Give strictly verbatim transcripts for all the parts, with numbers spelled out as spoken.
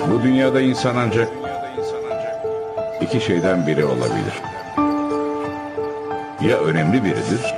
Bu dünyada insan ancak iki şeyden biri olabilir. Ya önemli biridir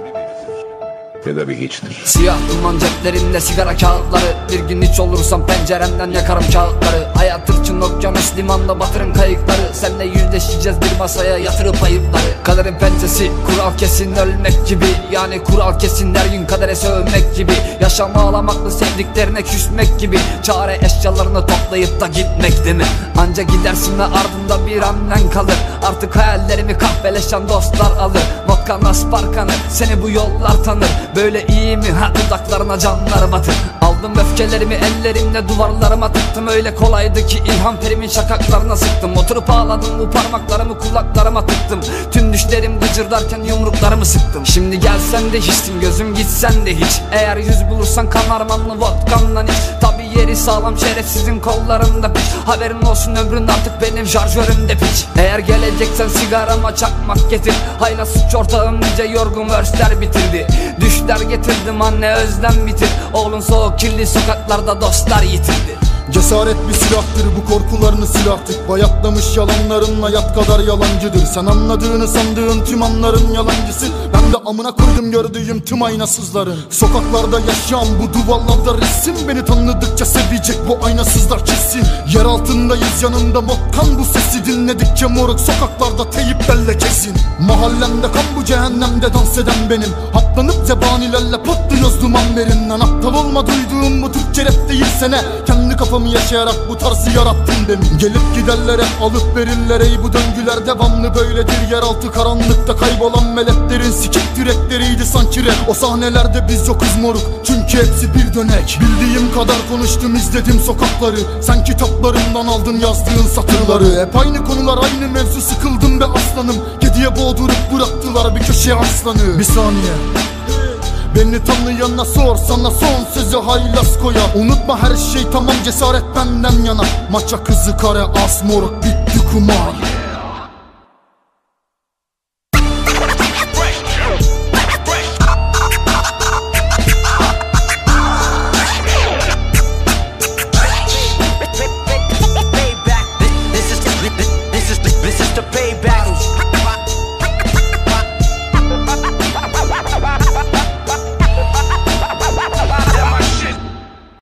ya da bir hiçtir. Siyah duman ceplerimde sigara kağıtları. Bir gün hiç olursam penceremden yakarım kağıtları. Hayat için okyanus limanda batırın kayıkları. Seninle yüzleşeceğiz bir masaya yatırıp ayıpları. Kaderin pençesi kural kesin ölmek gibi. Yani kural kesin her gün kadere sövmek gibi. Yaşam ağlamakla sevdiklerine küsmek gibi. Çare eşyalarını toplayıp da gitmek değil mi? Anca gidersin ve ardında bir annen kalır. Artık hayallerimi kahveleşen dostlar alır. Vodka nasparkanı seni bu yollar tanır. Böyle iyi mi ha, dudaklarına canlar batır. Aldım öfkelerimi ellerimle duvarlarıma tıktım. Öyle kolaydı ki ilham perimin şakaklarına sıktım. Oturup ağladım, bu parmaklarımı kulaklarıma tıktım. Tüm düşlerim gıcırdarken yumruklarımı sıktım. Şimdi gelsen de hiçsin, gözüm gitsen de hiç. Eğer yüz bulursan kan harmanlı vodkamdan iç. Tabi yeri sağlam şerefsizin kollarında piç. Haberin olsun ömrün artık benim şarjörümde piç. Eğer geleceksen sigarama çakmak getir. Hayla suç ortağım nice yorgun versler bitirdi. Düşler getirdim anne özlem bitir. Oğlun soğuk kirli sokaklarda dostlar yitirdi. Cesaret bir silahtır, bu korkularını sil artık. Bayatlamış yalanların hayat kadar yalancıdır. Sen anladığını sandığın tüm anların yalancısı. Ben de amına koydum gördüğüm tüm aynasızların. Sokaklarda yaşayan bu duvarlarda resim. Beni tanıdıkça sevecek bu aynasızlar kesin. Yer altındayız yanında mokkan bu sesi dinledikçe moruk. Sokaklarda teyip belle kesin. Mahallende kan bu cehennemde dans eden benim. Haplanıp zebanilerle patlıyoruz duman verinden. Aptal olma duyduğum bu Türkçe rap değilse ne? Kendi kafamı yaşayarak bu tarzı yarattım demin. Gelip giderlere alıp verirler ey bu döngüler devamlı böyledir. Yeraltı karanlıkta kaybolan meletlerin sikik direkleriydi sanki rap. O sahnelerde biz yokuz moruk çünkü hepsi bir dönek. Bildiğim kadar konuştum izledim sokakları. Sen kitaplarımdan aldın yazdığın satırları. Hep aynı konular aynı mevzu, sıkıldım be aslanım. Kediye boğdurup bıraktılar bir köşeye aslanı. Bir saniye, beni tanıyana sor sana son sözü haylaz koya. Unutma her şey tamam, cesaret benden yana. Maça kızı kare as moruk bitti kumar.